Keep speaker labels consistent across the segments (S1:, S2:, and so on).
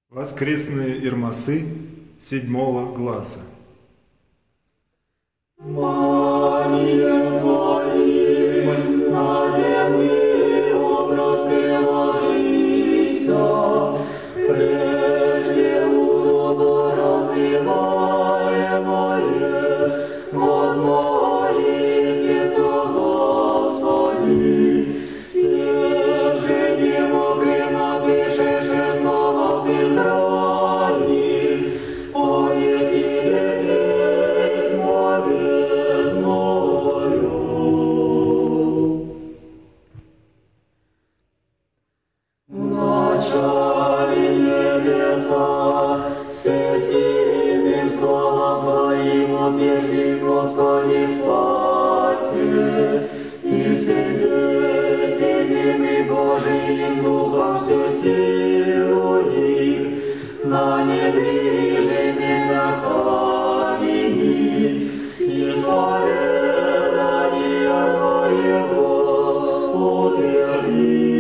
S1: Воскресные ирмасы седьмого гласа.
S2: Манием Твоим на земный образ приложися, прежде удобо развиваемое в одно естество Господи, те же немогли напишешествовав Израиль, пое Тебе письмо бедною. В начале небеса всесильным словом Твоим утвержди, Господи, спаси, и свидетельным и Божиим Духом всю силу их на недвижимых камени, исповедание Твоего утверди.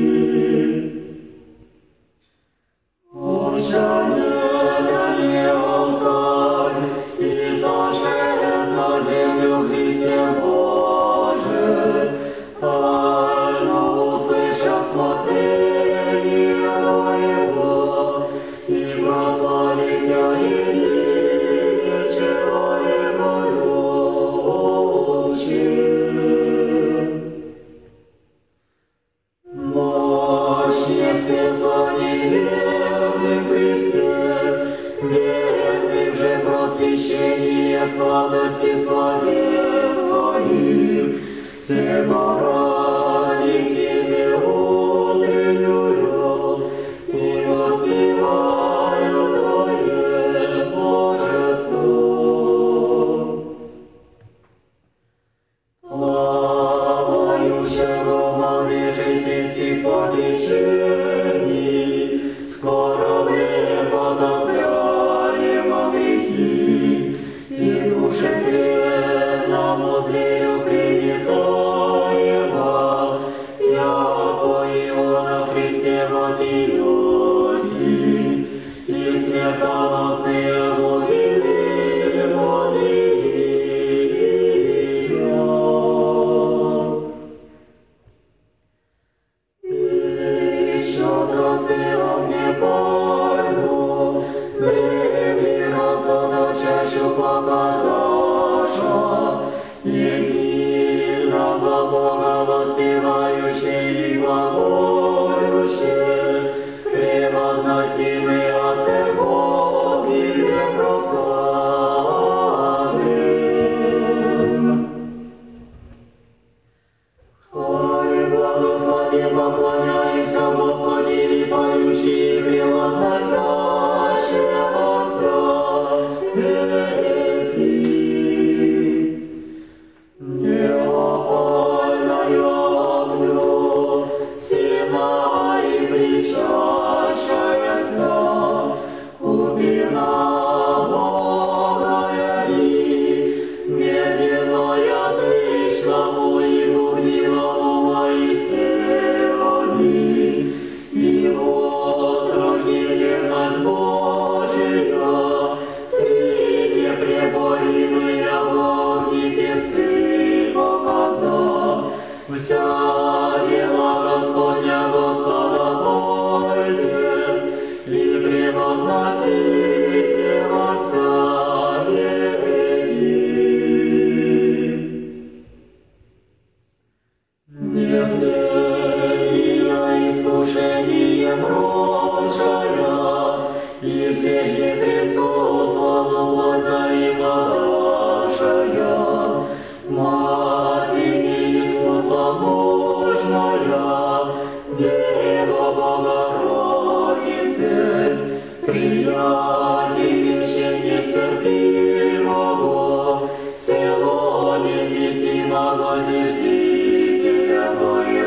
S2: Верным же просвещение сладости словес Твоих, всего ради к Тебе утреннюю, и воспеваю Твое божество. Плавающего в волне житейских попечений, скоро потопляемо грехи, и душе тленному зверю принятаемо, яко Иона в Христе вопиете, и смертоносные глубины возрядимя. Еще троцы огнепальну, древний разоточащу показаша, единого Бога воспевающий и глаголющий, превозносимый Отце Бог и препрославлен. Хвалим, благословим, поклоняемся Господи, и поющие, и превозносящие во все веки. Неопальное огню, сина и причащаяся, купина Богая ли, медленно язычному и гугнивому Моисею, и вот ракетность Божия, три непреборимые в огне персы показав, вся дела Господня Господа бойте, и превозносите во вся веки. Нет тления искушением прочая, и всех хитрецов славу плоть заимодавшая, Мать неискусомужная, Дева Богородице, приятелище нестерпимого, село невместимого зиждителя Твоего.